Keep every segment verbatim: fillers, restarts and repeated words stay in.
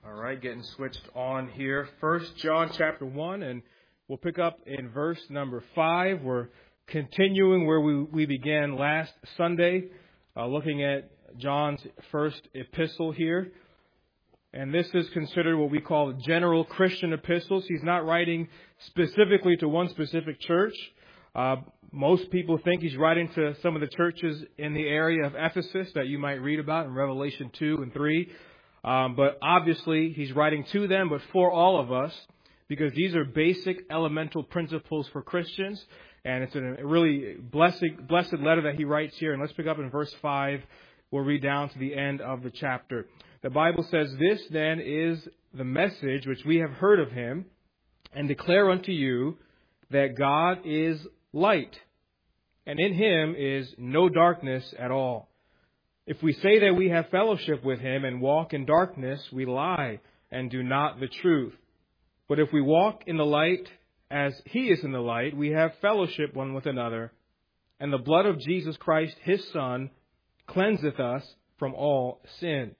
All right, getting switched on here. First John chapter one, and we'll pick up in verse number five. We're continuing where we, we began last Sunday, uh, looking at John's first epistle here. And this is considered what we call general Christian epistles. He's not writing specifically to one specific church. Uh, most people think he's writing to some of the churches in the area of Ephesus that you might read about in Revelation two and three. Um, but obviously, he's writing to them, but for all of us, because these are basic elemental principles for Christians. And it's a really blessed, blessed letter that he writes here. And let's pick up in verse five. We'll read down to the end of the chapter. The Bible says, "This then is the message which we have heard of him, and declare unto you that God is light, and in him is no darkness at all. If we say that we have fellowship with him and walk in darkness, we lie and do not the truth. But if we walk in the light as he is in the light, we have fellowship one with another, and the blood of Jesus Christ, his Son, cleanseth us from all sin.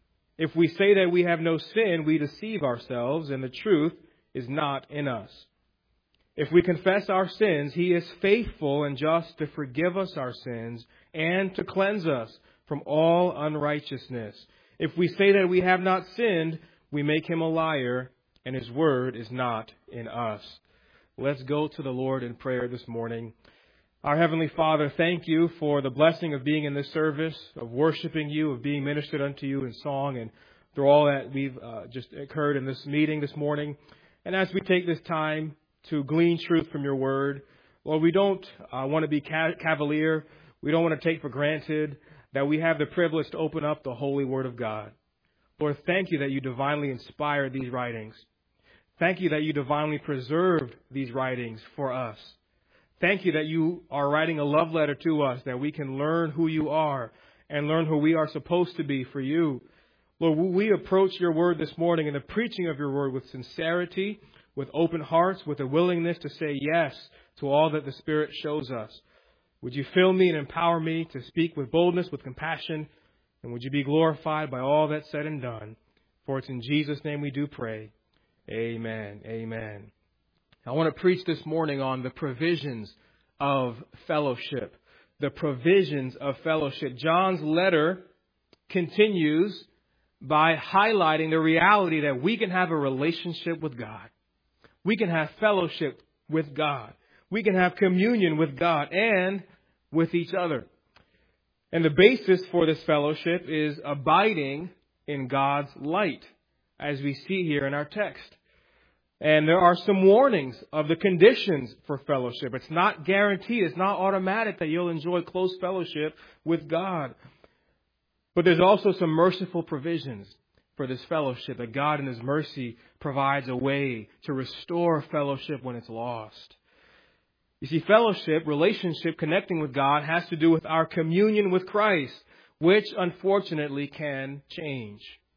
If we say that we have no sin, we deceive ourselves, and the truth is not in us. If we confess our sins, he is faithful and just to forgive us our sins and to cleanse us from all unrighteousness. If we say that we have not sinned, we make him a liar, and his word is not in us." Let's go to the Lord in prayer this morning. Our Heavenly Father, thank you for the blessing of being in this service, of worshiping you, of being ministered unto you in song, and through all that we've uh, just occurred in this meeting this morning. And as we take this time to glean truth from your word, Lord, we don't uh, want to be ca- cavalier. We don't want to take for granted that we have the privilege to open up the holy word of God. Lord, thank you that you divinely inspired these writings. Thank you that you divinely preserved these writings for us. Thank you that you are writing a love letter to us, that we can learn who you are and learn who we are supposed to be for you. Lord, we approach your word this morning and the preaching of your word with sincerity, with open hearts, with a willingness to say yes to all that the Spirit shows us. Would you fill me and empower me to speak with boldness, with compassion, and would you be glorified by all that's said and done? For it's in Jesus' name we do pray. Amen. Amen. I want to preach this morning on the provisions of fellowship. The provisions of fellowship. John's letter continues by highlighting the reality that we can have a relationship with God. We can have fellowship with God. We can have communion with God and with each other. And the basis for this fellowship is abiding in God's light, as we see here in our text. And there are some warnings of the conditions for fellowship. It's not guaranteed. It's not automatic that you'll enjoy close fellowship with God. But there's also some merciful provisions for this fellowship, that God in his mercy provides a way to restore fellowship when it's lost. You see, fellowship, relationship, connecting with God has to do with our communion with Christ, which unfortunately can change.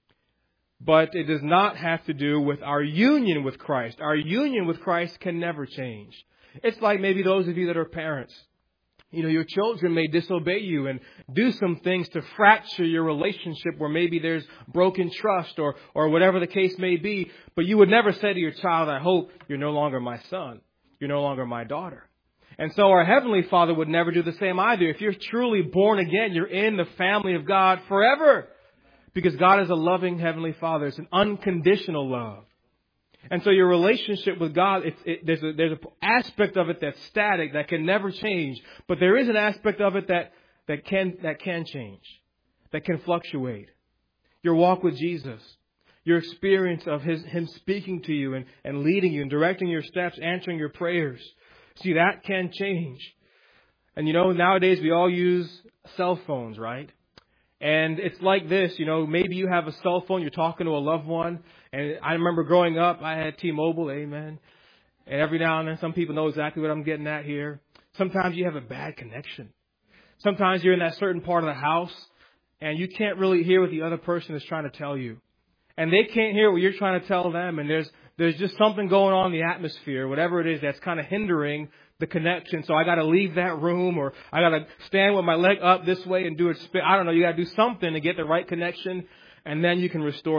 But it does not have to do with our union with Christ. Our union with Christ can never change. It's like maybe those of you that are parents. You know, your children may disobey you and do some things to fracture your relationship where maybe there's broken trust or, or whatever the case may be. But you would never say to your child, "I hope you're no longer my son. You're no longer my daughter." And so our Heavenly Father would never do the same either. If you're truly born again, you're in the family of God forever. Because God is a loving Heavenly Father. It's an unconditional love. And so your relationship with God, it's, it, there's, a, there's an aspect of it that's static, that can never change. But there is an aspect of it that, that, can, that can change, that can fluctuate. Your walk with Jesus, your experience of his, Him speaking to you and, and leading you and directing your steps, answering your prayers. See, that can change. And you know, nowadays we all use cell phones, right? And it's like this, you know, maybe you have a cell phone, you're talking to a loved one. And I remember growing up, I had T-Mobile, amen. And every now and then, some people know exactly what I'm getting at here. Sometimes you have a bad connection. Sometimes you're in that certain part of the house and you can't really hear what the other person is trying to tell you. And they can't hear what you're trying to tell them. And there's there's just something going on in the atmosphere, whatever it is, that's kind of hindering the connection. So I got to leave that room, or I got to stand with my leg up this way and do it. I don't know. You got to do something to get the right connection, and then you can restore that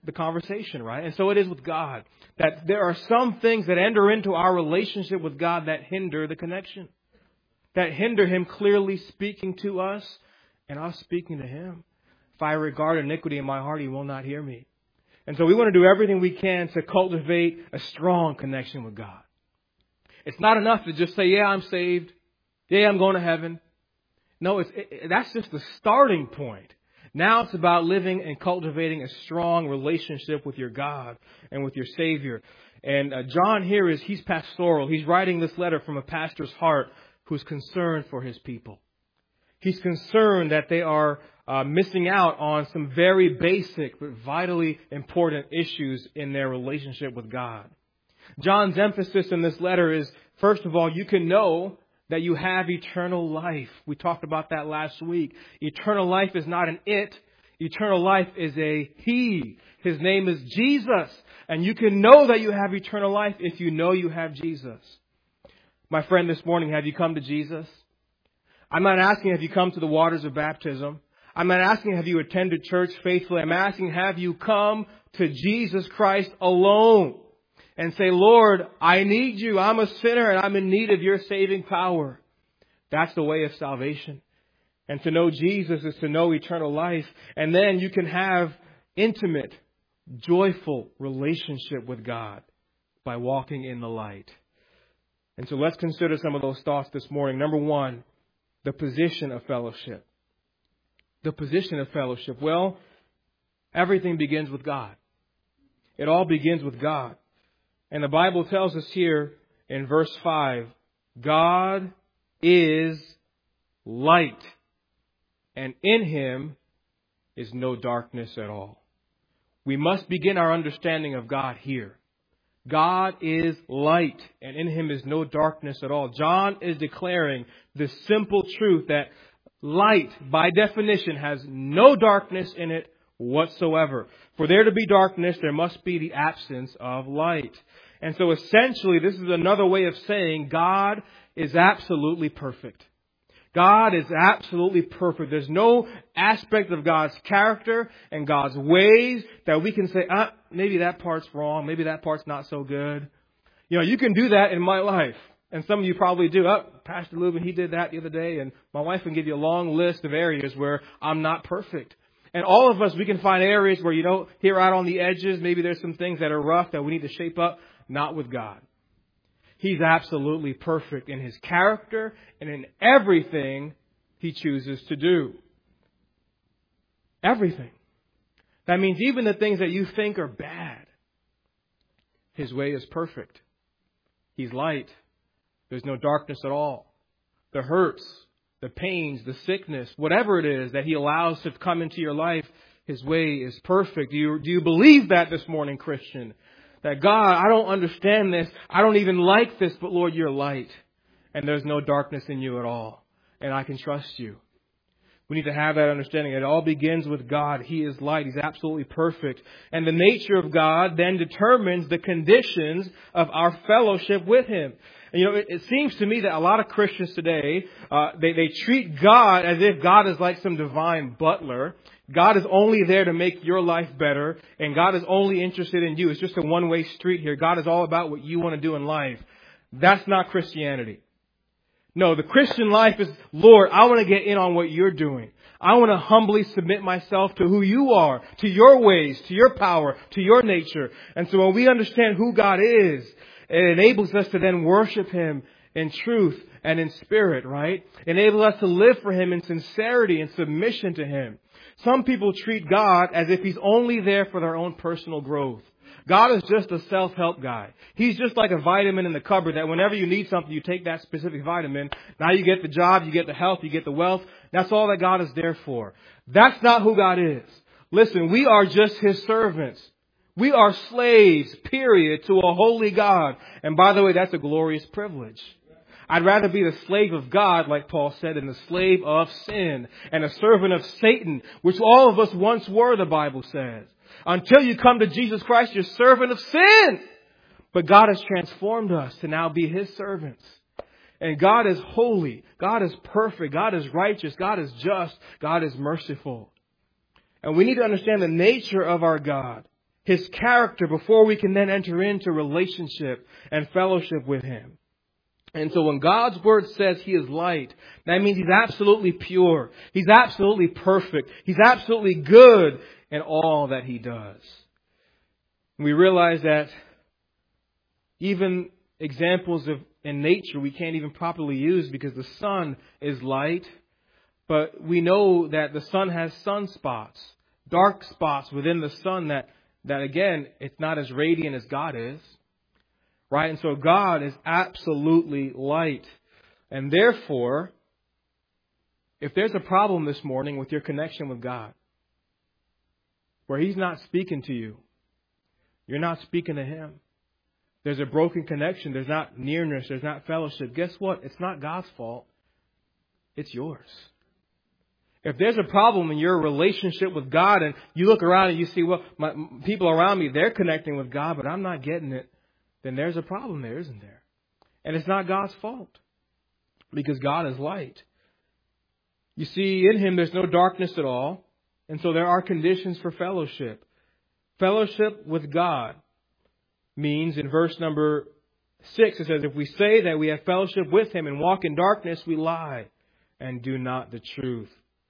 the conversation, right? And so it is with God, that there are some things that enter into our relationship with God that hinder the connection, that hinder Him clearly speaking to us and us speaking to Him. If I regard iniquity in my heart, He will not hear me. And so we want to do everything we can to cultivate a strong connection with God. It's not enough to just say, yeah, I'm saved. Yeah, I'm going to heaven. No, it's, it, that's just the starting point. Now it's about living and cultivating a strong relationship with your God and with your Savior. And uh, John here is, he's pastoral. He's writing this letter from a pastor's heart who's concerned for his people. He's concerned that they are uh, missing out on some very basic but vitally important issues in their relationship with God. John's emphasis in this letter is, first of all, you can know that you have eternal life. We talked about that last week. Eternal life is not an it. Eternal life is a He. His name is Jesus. And you can know that you have eternal life if you know you have Jesus. My friend, this morning, have you come to Jesus? I'm not asking have you come to the waters of baptism. I'm not asking have you attended church faithfully. I'm asking have you come to Jesus Christ alone and say, Lord, I need you. I'm a sinner and I'm in need of your saving power. That's the way of salvation. And to know Jesus is to know eternal life. And then you can have intimate, joyful relationship with God by walking in the light. And so let's consider some of those thoughts this morning. Number one, the position of fellowship. The position of fellowship. Well, everything begins with God. It all begins with God. And the Bible tells us here in verse five, God is light, and in Him is no darkness at all. We must begin our understanding of God here. God is light, and in Him is no darkness at all. John is declaring the simple truth that light, by definition, has no darkness in it whatsoever. For there to be darkness, there must be the absence of light. And so essentially, this is another way of saying God is absolutely perfect. God is absolutely perfect. There's no aspect of God's character and God's ways that we can say, ah, maybe that part's wrong. Maybe that part's not so good. You know, you can do that in my life. And some of you probably do. Oh, Pastor Lubin, he did that the other day. And my wife can give you a long list of areas where I'm not perfect. And all of us, we can find areas where, you know, here out on the edges, maybe there's some things that are rough that we need to shape up. Not with God. He's absolutely perfect in His character and in everything He chooses to do. Everything. That means even the things that you think are bad, His way is perfect. He's light. There's no darkness at all. The hurts, the pains, the sickness, whatever it is that He allows to come into your life, His way is perfect. Do you, do you believe that this morning, Christian? That God, I don't understand this. I don't even like this, but Lord, you're light. And there's no darkness in you at all. And I can trust you. We need to have that understanding. It all begins with God. He is light. He's absolutely perfect. And the nature of God then determines the conditions of our fellowship with Him. And, you know, it, it seems to me that a lot of Christians today, uh, they, they treat God as if God is like some divine butler. God is only there to make your life better, and God is only interested in you. It's just a one-way street here. God is all about what you want to do in life. That's not Christianity. No, the Christian life is, Lord, I want to get in on what you're doing. I want to humbly submit myself to who you are, to your ways, to your power, to your nature. And so when we understand who God is, it enables us to then worship Him in truth and in spirit, right? It enables us to live for Him in sincerity and submission to Him. Some people treat God as if He's only there for their own personal growth. God is just a self-help guy. He's just like a vitamin in the cupboard that whenever you need something, you take that specific vitamin. Now you get the job, you get the health, you get the wealth. That's all that God is there for. That's not who God is. Listen, we are just His servants. We are slaves, period, to a holy God. And by the way, that's a glorious privilege. I'd rather be the slave of God, like Paul said, than the slave of sin and a servant of Satan, which all of us once were, the Bible says. Until you come to Jesus Christ, you're servant of sin. But God has transformed us to now be His servants. And God is holy. God is perfect. God is righteous. God is just. God is merciful. And we need to understand the nature of our God. His character, before we can then enter into relationship and fellowship with Him. And so when God's Word says He is light, that means He's absolutely pure. He's absolutely perfect. He's absolutely good in all that He does. We realize that even examples of in nature we can't even properly use because the sun is light. But we know that the sun has sunspots, dark spots within the sun that, that again, it's not as radiant as God is. Right? And so God is absolutely light. And therefore, if there's a problem this morning with your connection with God, where He's not speaking to you, you're not speaking to Him, there's a broken connection, there's not nearness, there's not fellowship, guess what? It's not God's fault. It's yours. If there's a problem in your relationship with God and you look around and you see, well, my, people around me, they're connecting with God, but I'm not getting it, then there's a problem there, isn't there? And it's not God's fault because God is light. You see, in Him there's no darkness at all. And so there are conditions for fellowship. Fellowship with God means in verse number six, it says, if we say that we have fellowship with Him and walk in darkness, we lie and do not the truth.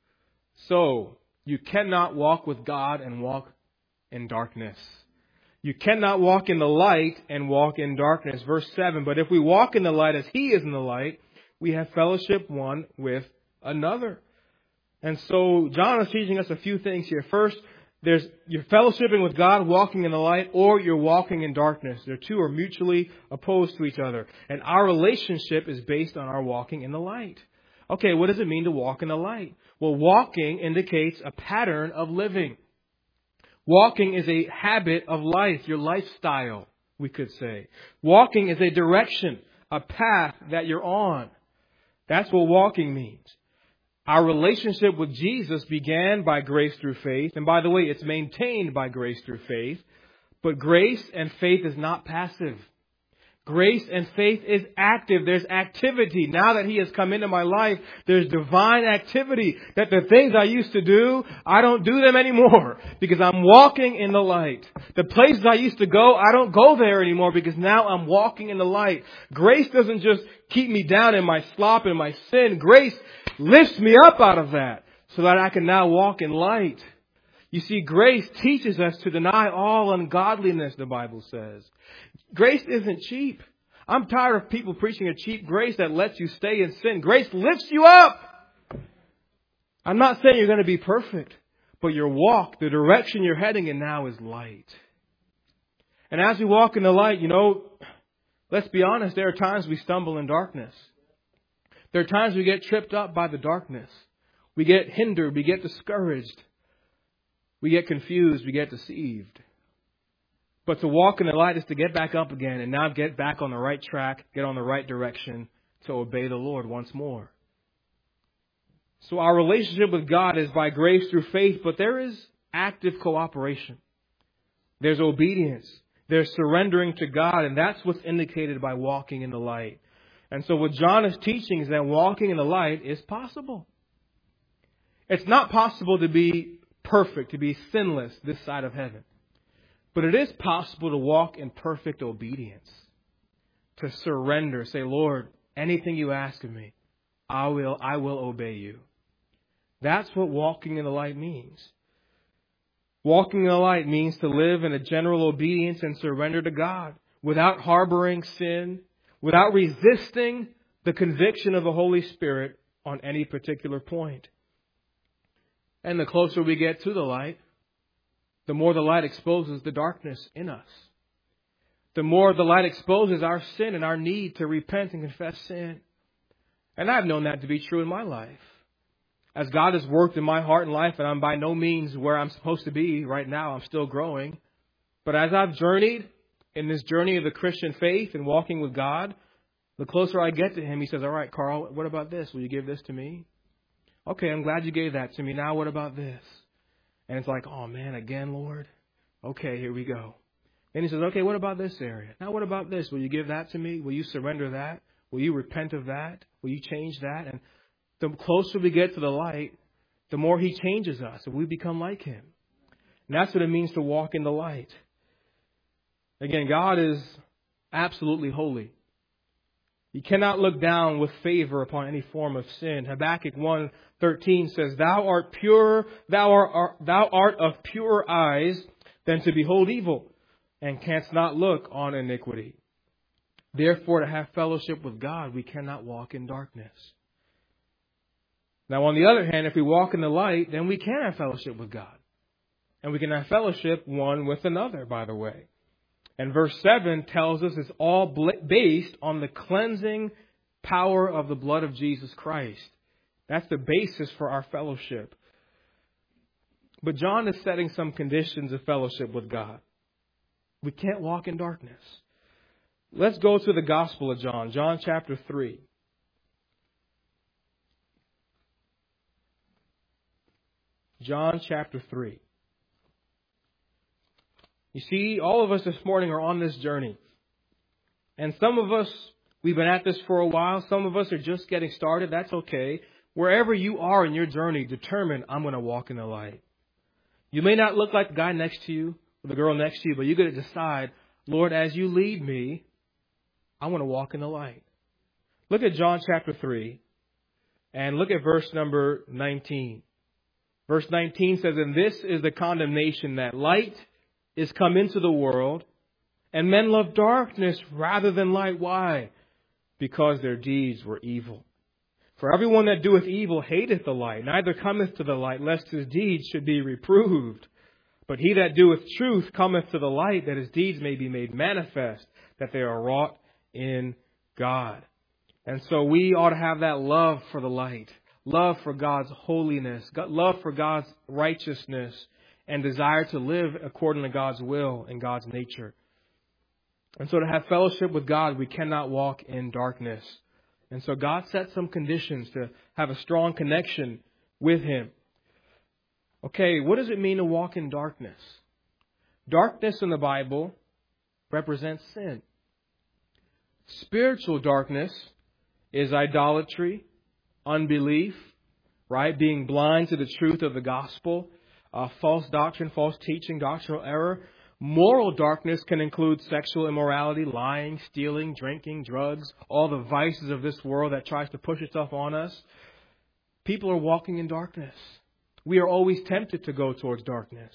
So, you cannot walk with God and walk in darkness. You cannot walk in the light and walk in darkness. Verse seven, but if we walk in the light as He is in the light, we have fellowship one with another. And so, John is teaching us a few things here. First, there's you're fellowshipping with God, walking in the light, or you're walking in darkness. The two are mutually opposed to each other. And our relationship is based on our walking in the light. Okay, what does it mean to walk in the light? Well, walking indicates a pattern of living. Walking is a habit of life, your lifestyle, we could say. Walking is a direction, a path that you're on. That's what walking means. Our relationship with Jesus began by grace through faith. And by the way, it's maintained by grace through faith. But grace and faith is not passive. Grace and faith is active. There's activity. Now that He has come into my life, there's divine activity. That the things I used to do, I don't do them anymore because I'm walking in the light. The places I used to go, I don't go there anymore because now I'm walking in the light. Grace doesn't just keep me down in my slop and my sin. Grace lifts me up out of that so that I can now walk in light. You see, grace teaches us to deny all ungodliness, the Bible says. Grace isn't cheap. I'm tired of people preaching a cheap grace that lets you stay in sin. Grace lifts you up. I'm not saying you're going to be perfect, but your walk, the direction you're heading in now is light. And as we walk in the light, you know, let's be honest, there are times we stumble in darkness. There are times we get tripped up by the darkness. We get hindered, we get discouraged. We get confused, we get deceived. But to walk in the light is to get back up again and now get back on the right track, get on the right direction to obey the Lord once more. So our relationship with God is by grace through faith, but there is active cooperation. There's obedience. There's surrendering to God, and that's what's indicated by walking in the light. And so what John is teaching is that walking in the light is possible. It's not possible to be perfect, to be sinless this side of heaven. But it is possible to walk in perfect obedience, to surrender, say, Lord, anything you ask of me, I will, I will obey you. That's what walking in the light means. Walking in the light means to live in a general obedience and surrender to God without harboring sin, without resisting the conviction of the Holy Spirit on any particular point. And the closer we get to the light, the more the light exposes the darkness in us. The more the light exposes our sin and our need to repent and confess sin. And I've known that to be true in my life. As God has worked in my heart and life, and I'm by no means where I'm supposed to be right now, I'm still growing. But as I've journeyed in this journey of the Christian faith and walking with God, the closer I get to Him, He says, all right, Carl, what about this? Will you give this to me? Okay, I'm glad you gave that to me. Now what about this? And it's like, oh man, again, Lord? Okay, here we go. Then He says, okay, what about this area? Now what about this? Will you give that to me? Will you surrender that? Will you repent of that? Will you change that? And the closer we get to the light, the more He changes us and we become like Him. And that's what it means to walk in the light. Again, God is absolutely holy. He cannot look down with favor upon any form of sin. Habakkuk one thirteen says, Thou art pure, thou art, thou art of purer eyes than to behold evil, and canst not look on iniquity. Therefore, to have fellowship with God, we cannot walk in darkness. Now, on the other hand, if we walk in the light, then we can have fellowship with God. And we can have fellowship one with another, by the way. And verse seven tells us it's all based on the cleansing power of the blood of Jesus Christ. That's the basis for our fellowship. But John is setting some conditions of fellowship with God. We can't walk in darkness. Let's go to the Gospel of John, John chapter three. John chapter three. You see, all of us this morning are on this journey. And some of us, we've been at this for a while. Some of us are just getting started. That's okay. Wherever you are in your journey, determine, I'm going to walk in the light. You may not look like the guy next to you or the girl next to you, but you're going to decide, Lord, as you lead me, I want to walk in the light. Look at John chapter three and look at verse number nineteen. Verse nineteen says, And this is the condemnation, that light is come into the world, and men love darkness rather than light. Why? Because their deeds were evil. For everyone that doeth evil hateth the light, neither cometh to the light, lest his deeds should be reproved. But he that doeth truth cometh to the light, that his deeds may be made manifest, that they are wrought in God. And so we ought to have that love for the light, love for God's holiness, love for God's righteousness, and desire to live according to God's will and God's nature. And so to have fellowship with God, we cannot walk in darkness. And so God set some conditions to have a strong connection with Him. Okay, what does it mean to walk in darkness? Darkness in the Bible represents sin. Spiritual darkness is idolatry, unbelief, right? Being blind to the truth of the gospel. Uh, false doctrine, false teaching, doctrinal error. Moral darkness can include sexual immorality, lying, stealing, drinking, drugs, all the vices of this world that tries to push itself on us. People are walking in darkness. We are always tempted to go towards darkness.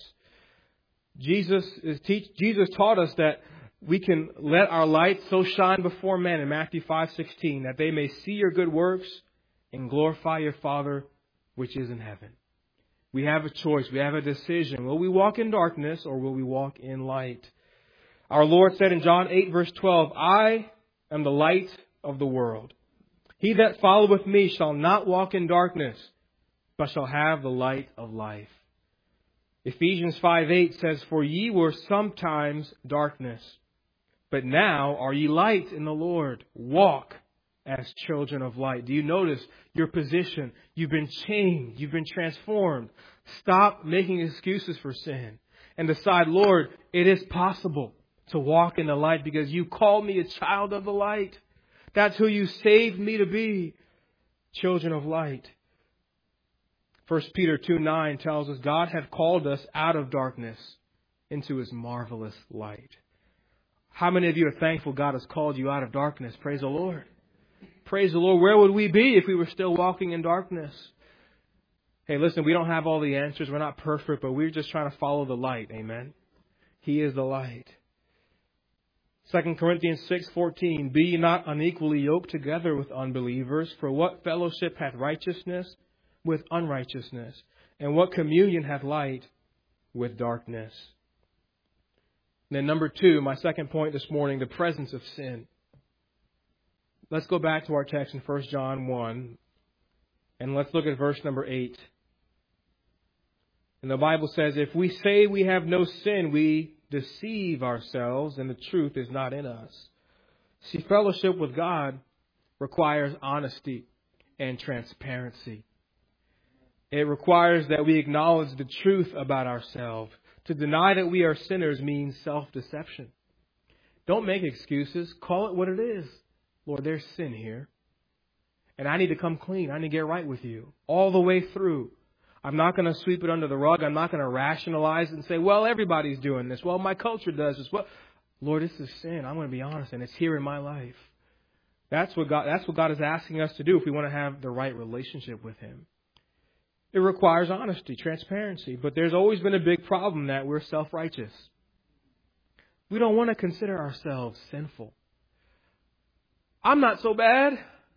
Jesus is teach, Jesus taught us that we can let our light so shine before men in Matthew five sixteen, that they may see your good works and glorify your Father which is in heaven. We have a choice. We have a decision. Will we walk in darkness or will we walk in light? Our Lord said in John eight verse twelve, I am the light of the world. He that followeth me shall not walk in darkness, but shall have the light of life. Ephesians five eight says, For ye were sometimes darkness, but now are ye light in the Lord. Walk as children of light. Do you notice your position? You've been changed. You've been transformed. Stop making excuses for sin and decide, Lord, it is possible to walk in the light because you called me a child of the light. That's who you saved me to be. Children of light. First Peter two nine tells us God hath called us out of darkness into His marvelous light. How many of you are thankful God has called you out of darkness? Praise the Lord. Praise the Lord. Where would we be if we were still walking in darkness? Hey, listen, we don't have all the answers. We're not perfect, but we're just trying to follow the light. Amen. He is the light. Second Corinthians six fourteen, Be ye not unequally yoked together with unbelievers, for what fellowship hath righteousness with unrighteousness? And what communion hath light with darkness? And then number two, my second point this morning, the presence of sin. Let's go back to our text in First John one, and let's look at verse number eight. And the Bible says, If we say we have no sin, we deceive ourselves, and the truth is not in us. See, fellowship with God requires honesty and transparency. It requires that we acknowledge the truth about ourselves. To deny that we are sinners means self-deception. Don't make excuses. Call it what it is. Lord, there's sin here. And I need to come clean. I need to get right with you all the way through. I'm not going to sweep it under the rug. I'm not going to rationalize and say, well, everybody's doing this. Well, my culture does this. Well, Lord, this is sin. I'm going to be honest, and it's here in my life. That's what God, that's what God is asking us to do if we want to have the right relationship with Him. It requires honesty, transparency, but there's always been a big problem that we're self-righteous. We don't want to consider ourselves sinful. I'm not so bad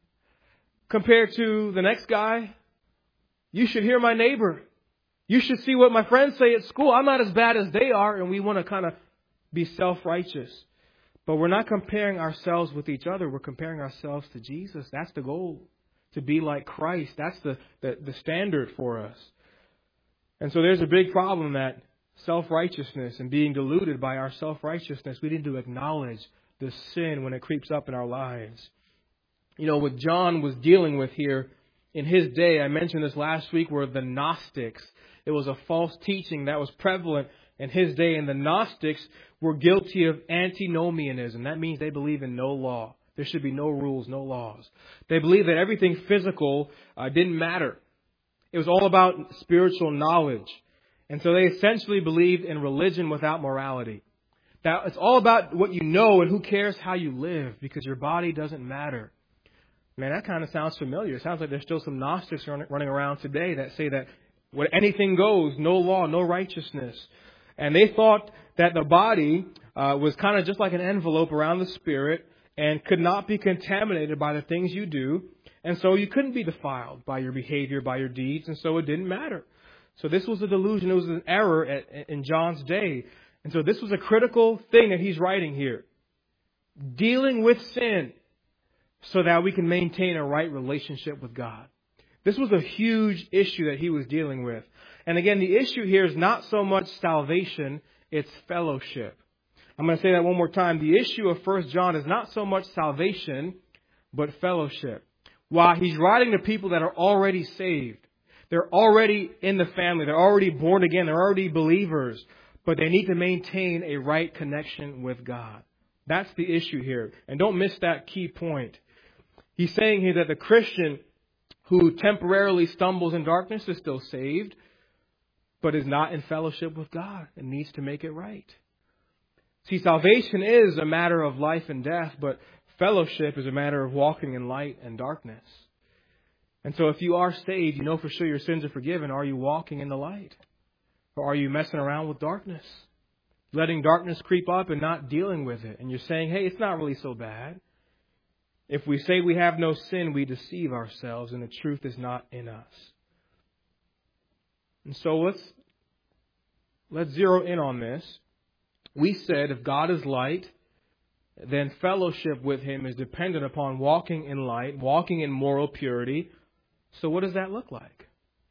compared to the next guy. You should hear my neighbor. You should see what my friends say at school. I'm not as bad as they are, and we want to kind of be self-righteous. But we're not comparing ourselves with each other. We're comparing ourselves to Jesus. That's the goal, to be like Christ. That's the, the, the standard for us. And so there's a big problem that self-righteousness and being deluded by our self-righteousness, we need to acknowledge the sin when it creeps up in our lives. You know, what John was dealing with here in his day, I mentioned this last week, were the Gnostics. It was a false teaching that was prevalent in his day, and the Gnostics were guilty of antinomianism. That means they believe in no law. There should be no rules, no laws. They believed that everything physical uh, didn't matter. It was all about spiritual knowledge. And so they essentially believed in religion without morality. That it's all about what you know and who cares how you live, because your body doesn't matter. Man, that kind of sounds familiar. It sounds like there's still some Gnostics running around today that say that what anything goes, no law, no righteousness. And they thought that the body uh, was kind of just like an envelope around the spirit and could not be contaminated by the things you do. And so you couldn't be defiled by your behavior, by your deeds. And so it didn't matter. So this was a delusion. It was an error at, in John's day. And so this was a critical thing that he's writing here. Dealing with sin so that we can maintain a right relationship with God. This was a huge issue that he was dealing with. And again, the issue here is not so much salvation, it's fellowship. I'm going to say that one more time. The issue of First John is not so much salvation, but fellowship. While he's writing to people that are already saved, they're already in the family, they're already born again, they're already believers, but they need to maintain a right connection with God. That's the issue here. And don't miss that key point. He's saying here that the Christian who temporarily stumbles in darkness is still saved, but is not in fellowship with God and needs to make it right. See, salvation is a matter of life and death, but fellowship is a matter of walking in light and darkness. And so if you are saved, you know for sure your sins are forgiven. Are you walking in the light? Or are you messing around with darkness? Letting darkness creep up and not dealing with it. And you're saying, hey, it's not really so bad. If we say we have no sin, we deceive ourselves and the truth is not in us. And so let's, let's zero in on this. We said if God is light, then fellowship with Him is dependent upon walking in light, walking in moral purity. So what does that look like?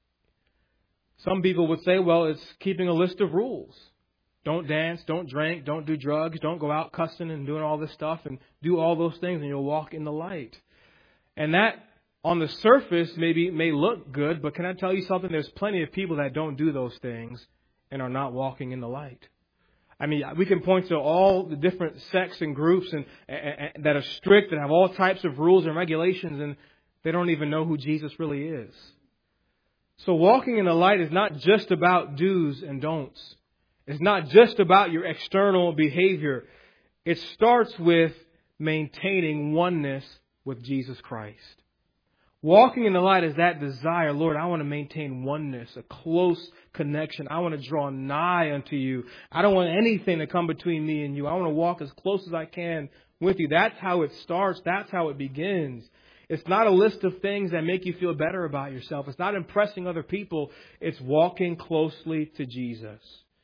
Some people would say, well, it's keeping a list of rules. Don't dance, don't drink, don't do drugs, don't go out cussing and doing all this stuff, and do all those things and you'll walk in the light. And that, on the surface, maybe may look good, but can I tell you something? There's plenty of people that don't do those things and are not walking in the light. I mean, we can point to all the different sects and groups and, and, and that are strict and have all types of rules and regulations, and they don't even know who Jesus really is. So walking in the light is not just about do's and don'ts. It's not just about your external behavior. It starts with maintaining oneness with Jesus Christ. Walking in the light is that desire. Lord, I want to maintain oneness, a close connection. I want to draw nigh unto you. I don't want anything to come between me and you. I want to walk as close as I can with you. That's how it starts. That's how it begins. It's not a list of things that make you feel better about yourself. It's not impressing other people. It's walking closely to Jesus.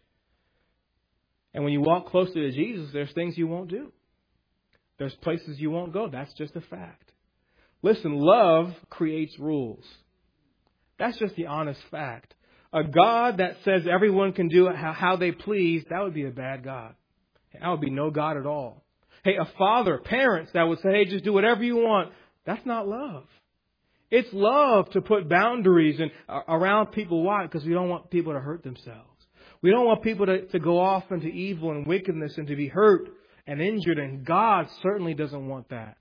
And when you walk closely to Jesus, there's things you won't do. There's places you won't go. That's just a fact. Listen, love creates rules. That's just the honest fact. A God that says everyone can do how they please, that would be a bad God. That would be no God at all. Hey, a father, parents that would say, hey, just do whatever you want. That's not love. It's love to put boundaries and uh, around people. Why? Because we don't want people to hurt themselves. We don't want people to, to go off into evil and wickedness and to be hurt and injured. And God certainly doesn't want that.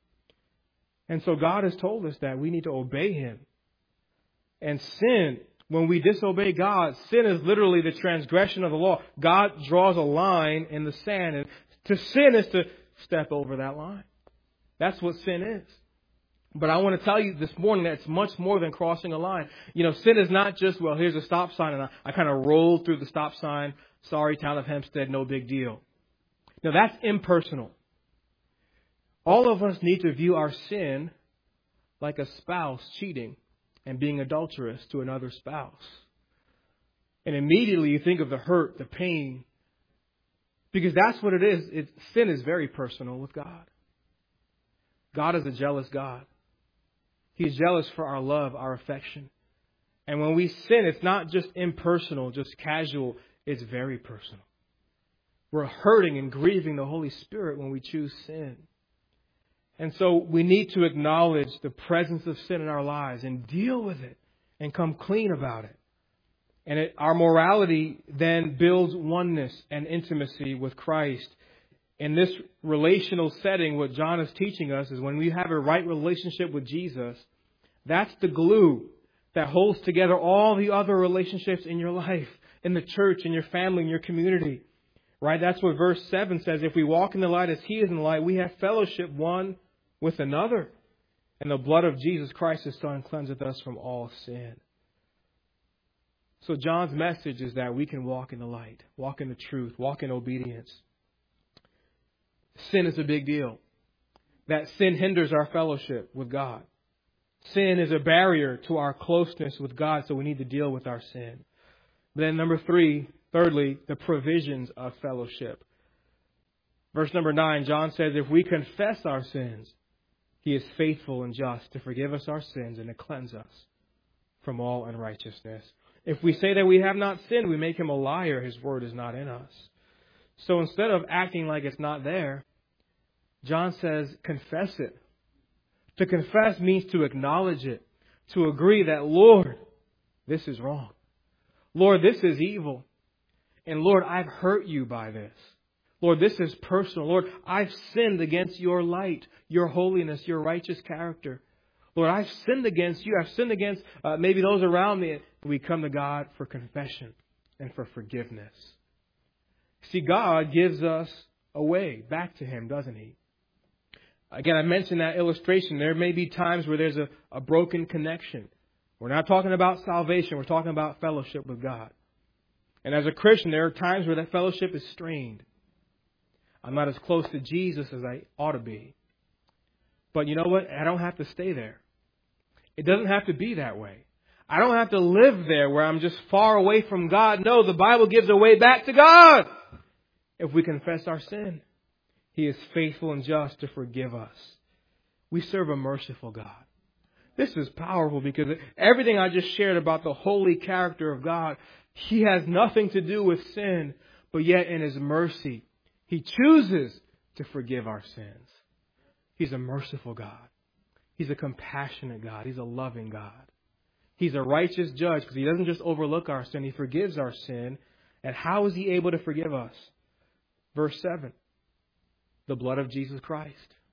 And so God has told us that we need to obey Him. And sin, when we disobey God, sin is literally the transgression of the law. God draws a line in the sand and To sin is to step over that line. That's what sin is. But I want to tell you this morning that it's much more than crossing a line. You know, sin is not just, well, here's a stop sign and I, I kind of rolled through the stop sign. Sorry, town of Hempstead, no big deal. Now, that's impersonal. All of us need to view our sin like a spouse cheating and being adulterous to another spouse. And immediately you think of the hurt, the pain, because that's what it is. It, sin is very personal with God. God is a jealous God. He's jealous for our love, our affection. And when we sin, it's not just impersonal, just casual. It's very personal. We're hurting and grieving the Holy Spirit when we choose sin. And so we need to acknowledge the presence of sin in our lives and deal with it and come clean about it. And it, our morality then builds oneness and intimacy with Christ. In this relational setting, what John is teaching us is when we have a right relationship with Jesus, that's the glue that holds together all the other relationships in your life, in the church, in your family, in your community. Right? That's what verse seven says. If we walk in the light as He is in the light, we have fellowship one with another. And the blood of Jesus Christ, His Son, cleanseth us from all sin. So John's message is that we can walk in the light, walk in the truth, walk in obedience. Sin is a big deal. That sin hinders our fellowship with God. Sin is a barrier to our closeness with God, so we need to deal with our sin. But then number three, thirdly, the provisions of fellowship. Verse number nine, John says, if we confess our sins, He is faithful and just to forgive us our sins and to cleanse us from all unrighteousness. If we say that we have not sinned, we make Him a liar. His word is not in us. So instead of acting like it's not there, John says, confess it. To confess means to acknowledge it, to agree that, Lord, this is wrong. Lord, this is evil. And Lord, I've hurt you by this. Lord, this is personal. Lord, I've sinned against your light, your holiness, your righteous character. Lord, I've sinned against you. I've sinned against uh, maybe those around me. We come to God for confession and for forgiveness. See, God gives us a way back to Him, doesn't He? Again, I mentioned that illustration. There may be times where there's a, a broken connection. We're not talking about salvation. We're talking about fellowship with God. And as a Christian, there are times where that fellowship is strained. I'm not as close to Jesus as I ought to be. But you know what? I don't have to stay there. It doesn't have to be that way. I don't have to live there where I'm just far away from God. No, the Bible gives a way back to God. If we confess our sin, He is faithful and just to forgive us. We serve a merciful God. This is powerful because everything I just shared about the holy character of God, He has nothing to do with sin, but yet in His mercy, He chooses to forgive our sins. He's a merciful God. He's a compassionate God. He's a loving God. He's a righteous judge because He doesn't just overlook our sin. He forgives our sin. And how is He able to forgive us? Verse seven, the blood of Jesus Christ.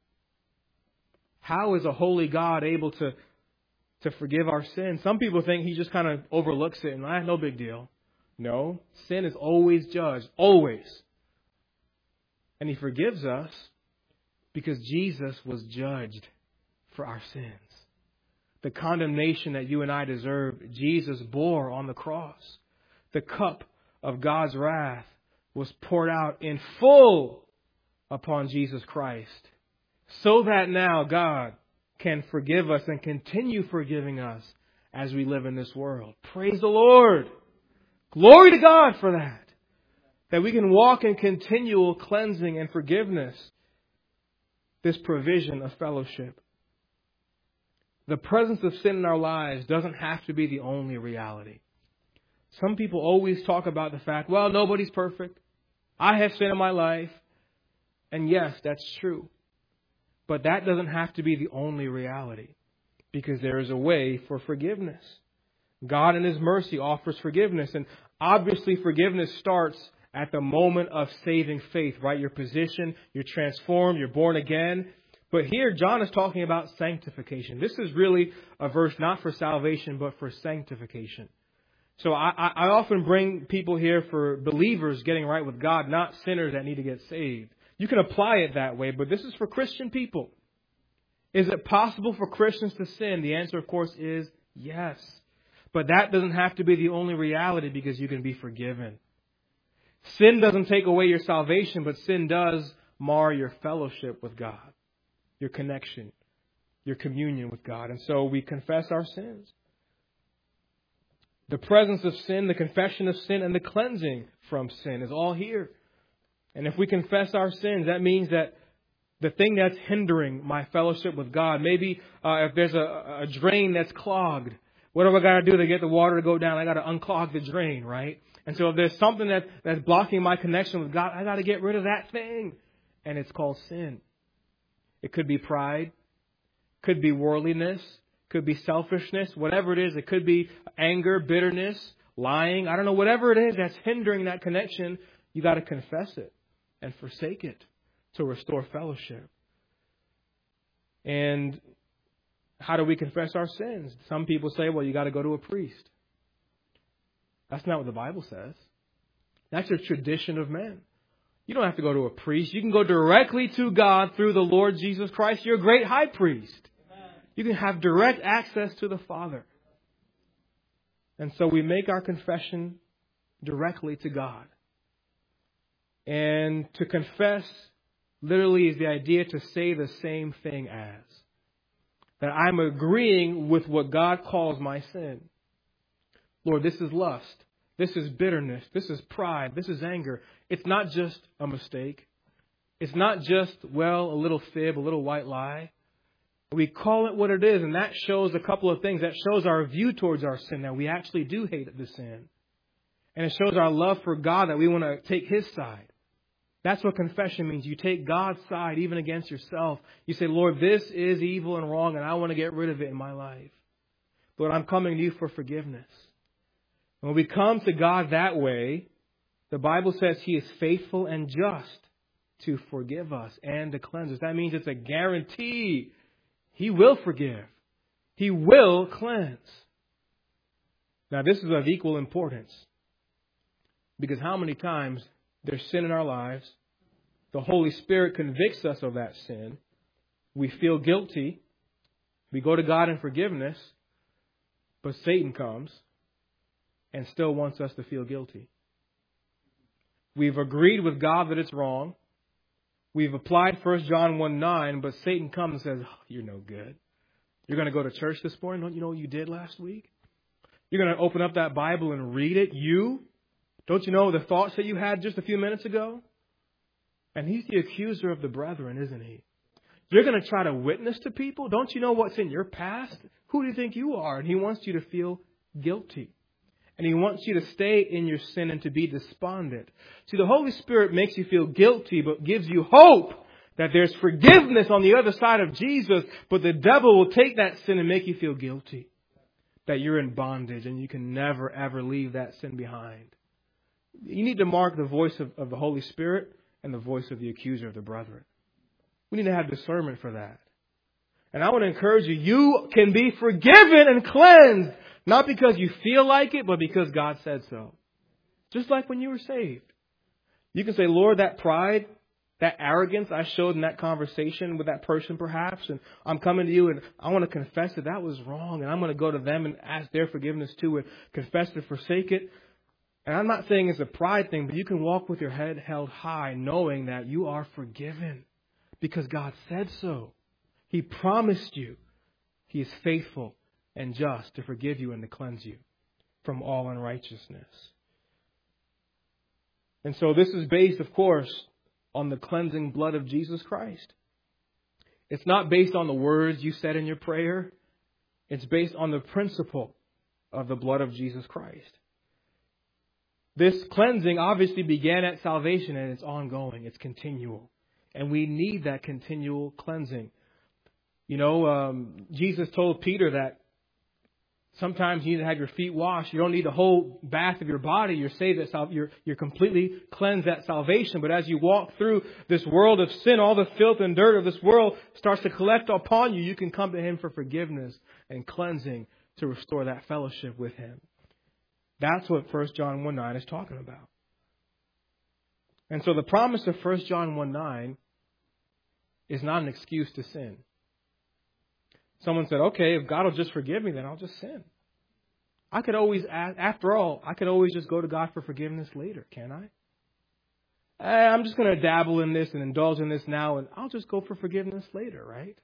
How is a holy God able to, to forgive our sin? Some people think He just kind of overlooks it and, ah, no big deal. No, sin is always judged, always. And He forgives us because Jesus was judged for our sins. The condemnation that you and I deserve, Jesus bore on the cross. The cup of God's wrath was poured out in full upon Jesus Christ, so that now God can forgive us and continue forgiving us as we live in this world. Praise the Lord. Glory to God for that. That we can walk in continual cleansing and forgiveness. This provision of fellowship. The presence of sin in our lives doesn't have to be the only reality. Some people always talk about the fact, well, nobody's perfect. I have sin in my life. And yes, that's true. But that doesn't have to be the only reality. Because there is a way for forgiveness. God in His mercy offers forgiveness. And obviously forgiveness starts at the moment of saving faith, right? Your position, you're transformed, you're born again. But here, John is talking about sanctification. This is really a verse not for salvation, but for sanctification. So I, I, I often bring people here for believers getting right with God, not sinners that need to get saved. You can apply it that way, but this is for Christian people. Is it possible for Christians to sin? The answer, of course, is yes. But that doesn't have to be the only reality, because you can be forgiven. Sin doesn't take away your salvation, but sin does mar your fellowship with God, your connection, your communion with God. And so we confess our sins. The presence of sin, the confession of sin, and the cleansing from sin is all here. And if we confess our sins, that means that the thing that's hindering my fellowship with God, maybe uh, if there's a, a drain that's clogged, what do I got to do to get the water to go down? I got to unclog the drain, right? And so if there's something that, that's blocking my connection with God, I got to get rid of that thing. And it's called sin. It could be pride, could be worldliness, could be selfishness, whatever it is. It could be anger, bitterness, lying. I don't know, whatever it is that's hindering that connection, you got to confess it and forsake it to restore fellowship. And how do we confess our sins? Some people say, well, you got to go to a priest. That's not what the Bible says. That's a tradition of men. You don't have to go to a priest. You can go directly to God through the Lord Jesus Christ, your great high priest. Amen. You can have direct access to the Father. And so we make our confession directly to God. And to confess literally is the idea to say the same thing as. That I'm agreeing with what God calls my sin. Lord, this is lust. This is bitterness. This is pride. This is anger. It's not just a mistake. It's not just, well, a little fib, a little white lie. We call it what it is, and that shows a couple of things. That shows our view towards our sin, that we actually do hate the sin. And it shows our love for God, that we want to take His side. That's what confession means. You take God's side even against yourself. You say, Lord, this is evil and wrong, and I want to get rid of it in my life. Lord, I'm coming to you for forgiveness. When we come to God that way, the Bible says He is faithful and just to forgive us and to cleanse us. That means it's a guarantee. He will forgive. He will cleanse. Now, this is of equal importance. Because how many times there's sin in our lives, the Holy Spirit convicts us of that sin, we feel guilty, we go to God in forgiveness, but Satan comes and still wants us to feel guilty. We've agreed with God that it's wrong. We've applied First John one nine, but Satan comes and says, oh, you're no good. You're going to go to church this morning? Don't you know what you did last week? You're going to open up that Bible and read it? You? Don't you know the thoughts that you had just a few minutes ago? And he's the accuser of the brethren, isn't he? You're going to try to witness to people? Don't you know what's in your past? Who do you think you are? And he wants you to feel guilty. And He wants you to stay in your sin and to be despondent. See, the Holy Spirit makes you feel guilty, but gives you hope that there's forgiveness on the other side of Jesus. But the devil will take that sin and make you feel guilty. That you're in bondage and you can never, ever leave that sin behind. You need to mark the voice of, of the Holy Spirit and the voice of the accuser of the brethren. We need to have discernment for that. And I want to encourage you, you can be forgiven and cleansed. Not because you feel like it, but because God said so. Just like when you were saved. You can say, Lord, that pride, that arrogance I showed in that conversation with that person perhaps, and I'm coming to you and I want to confess that that was wrong, and I'm going to go to them and ask their forgiveness too and confess to forsake it. And I'm not saying it's a pride thing, but you can walk with your head held high knowing that you are forgiven because God said so. He promised you. He is faithful and just to forgive you and to cleanse you from all unrighteousness. And so this is based, of course, on the cleansing blood of Jesus Christ. It's not based on the words you said in your prayer. It's based on the principle of the blood of Jesus Christ. This cleansing obviously began at salvation and it's ongoing. It's continual. And we need that continual cleansing. You know, um, Jesus told Peter that sometimes you need to have your feet washed. You don't need the whole bath of your body. You're saved at sal- you're, you're completely cleansed at salvation. But as you walk through this world of sin, all the filth and dirt of this world starts to collect upon you. You can come to Him for forgiveness and cleansing to restore that fellowship with Him. That's what First John one nine is talking about. And so the promise of First John one nine is not an excuse to sin. Someone said, okay, if God will just forgive me, then I'll just sin. I could always, after all, I could always just go to God for forgiveness later, can't I? I'm just going to dabble in this and indulge in this now, and I'll just go for forgiveness later, right?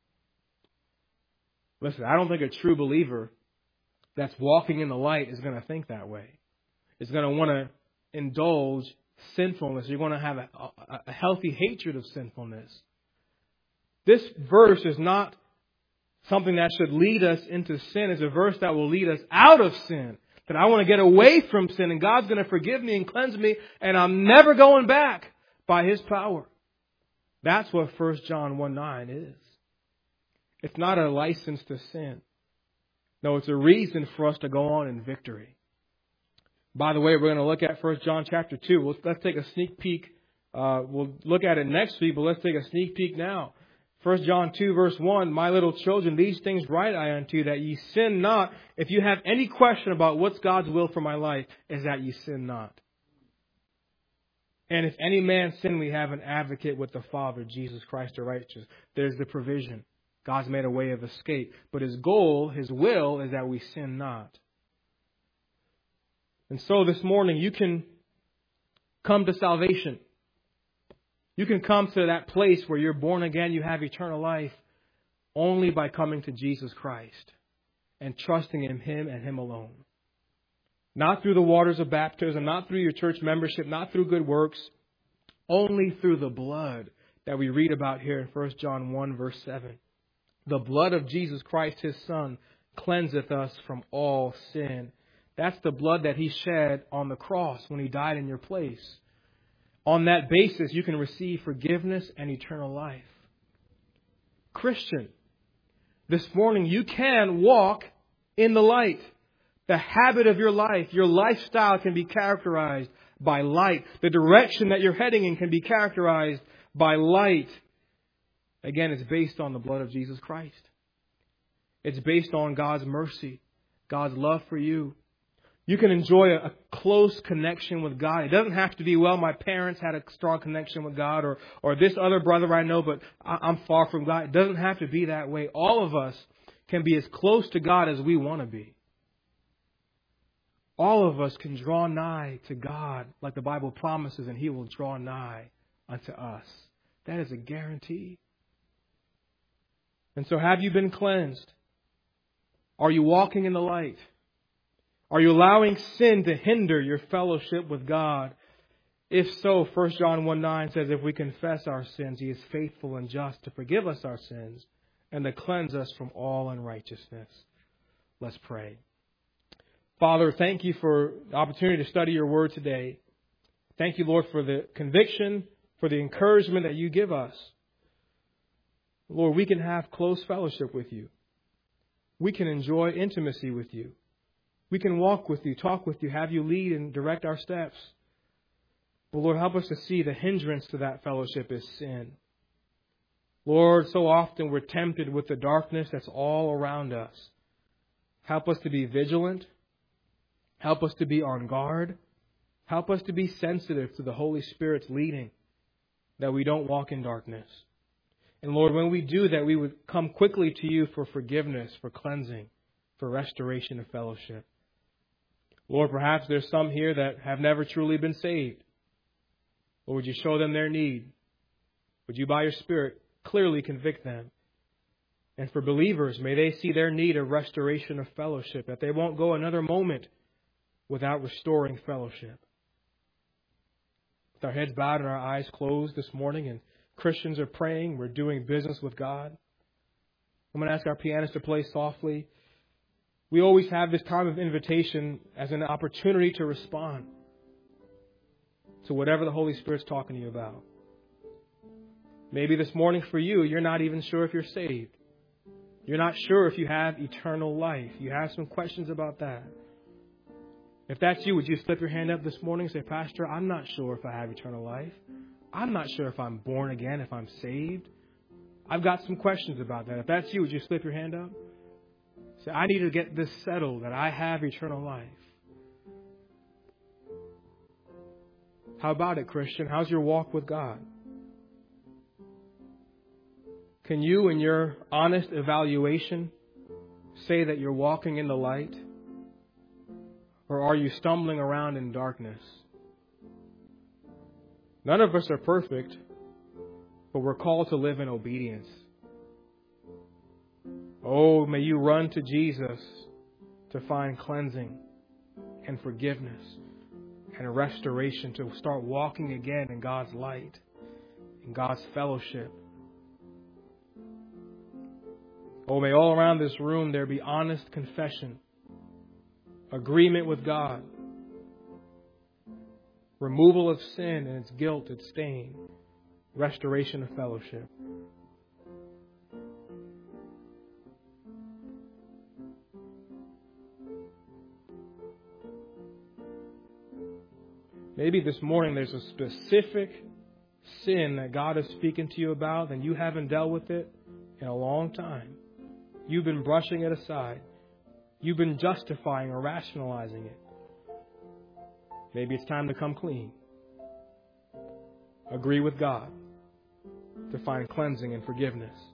Listen, I don't think a true believer that's walking in the light is going to think that way. Is going to want to indulge sinfulness. You're going to have a, a, a healthy hatred of sinfulness. This verse is not something that should lead us into sin. It's a verse that will lead us out of sin. That I want to get away from sin, and God's going to forgive me and cleanse me, and I'm never going back by His power. That's what First John one nine is. It's not a license to sin. No, it's a reason for us to go on in victory. By the way, we're going to look at First John chapter two. Let's, let's take a sneak peek. Uh, we'll look at it next week, but let's take a sneak peek now. First John two, verse one, my little children, these things write I unto you, that ye sin not. If you have any question about what's God's will for my life, is that ye sin not. And if any man sin, we have an advocate with the Father, Jesus Christ the righteous. There's the provision. God's made a way of escape. But His goal, His will, is that we sin not. And so this morning, you can come to salvation. You can come to that place where you're born again, you have eternal life, only by coming to Jesus Christ and trusting in Him and Him alone. Not through the waters of baptism, not through your church membership, not through good works, only through the blood that we read about here in First John one, verse seven. The blood of Jesus Christ, His Son, cleanseth us from all sin. That's the blood that He shed on the cross when He died in your place. On that basis, you can receive forgiveness and eternal life. Christian, this morning you can walk in the light. The habit of your life, your lifestyle can be characterized by light. The direction that you're heading in can be characterized by light. Again, it's based on the blood of Jesus Christ. It's based on God's mercy, God's love for you. You can enjoy a close connection with God. It doesn't have to be, well, my parents had a strong connection with God, or or this other brother I know, but I'm far from God. It doesn't have to be that way. All of us can be as close to God as we want to be. All of us can draw nigh to God like the Bible promises, and He will draw nigh unto us. That is a guarantee. And so have you been cleansed? Are you walking in the light? Are you allowing sin to hinder your fellowship with God? If so, First John one nine says, if we confess our sins, He is faithful and just to forgive us our sins and to cleanse us from all unrighteousness. Let's pray. Father, thank You for the opportunity to study Your Word today. Thank You, Lord, for the conviction, for the encouragement that You give us. Lord, we can have close fellowship with You. We can enjoy intimacy with You. We can walk with You, talk with You, have You lead and direct our steps. But Lord, help us to see the hindrance to that fellowship is sin. Lord, so often we're tempted with the darkness that's all around us. Help us to be vigilant. Help us to be on guard. Help us to be sensitive to the Holy Spirit's leading, that we don't walk in darkness. And Lord, when we do that, we would come quickly to You for forgiveness, for cleansing, for restoration of fellowship. Lord, perhaps there's some here that have never truly been saved. Lord, would You show them their need? Would You, by Your Spirit, clearly convict them? And for believers, may they see their need of restoration of fellowship, that they won't go another moment without restoring fellowship. With our heads bowed and our eyes closed this morning, and Christians are praying, we're doing business with God. I'm going to ask our pianist to play softly. We always have this time of invitation as an opportunity to respond to whatever the Holy Spirit's talking to you about. Maybe this morning for you, you're not even sure if you're saved. You're not sure if you have eternal life. You have some questions about that. If that's you, would you slip your hand up this morning and say, Pastor, I'm not sure if I have eternal life. I'm not sure if I'm born again, if I'm saved. I've got some questions about that. If that's you, would you slip your hand up? Say, I need to get this settled, that I have eternal life. How about it, Christian? How's your walk with God? Can you, in your honest evaluation, say that you're walking in the light? Or are you stumbling around in darkness? None of us are perfect, but we're called to live in obedience. Oh, may you run to Jesus to find cleansing and forgiveness and restoration, to start walking again in God's light, in God's fellowship. Oh, may all around this room there be honest confession, agreement with God, removal of sin and its guilt, its stain, restoration of fellowship. Maybe this morning there's a specific sin that God is speaking to you about and you haven't dealt with it in a long time. You've been brushing it aside. You've been justifying or rationalizing it. Maybe it's time to come clean. Agree with God to find cleansing and forgiveness.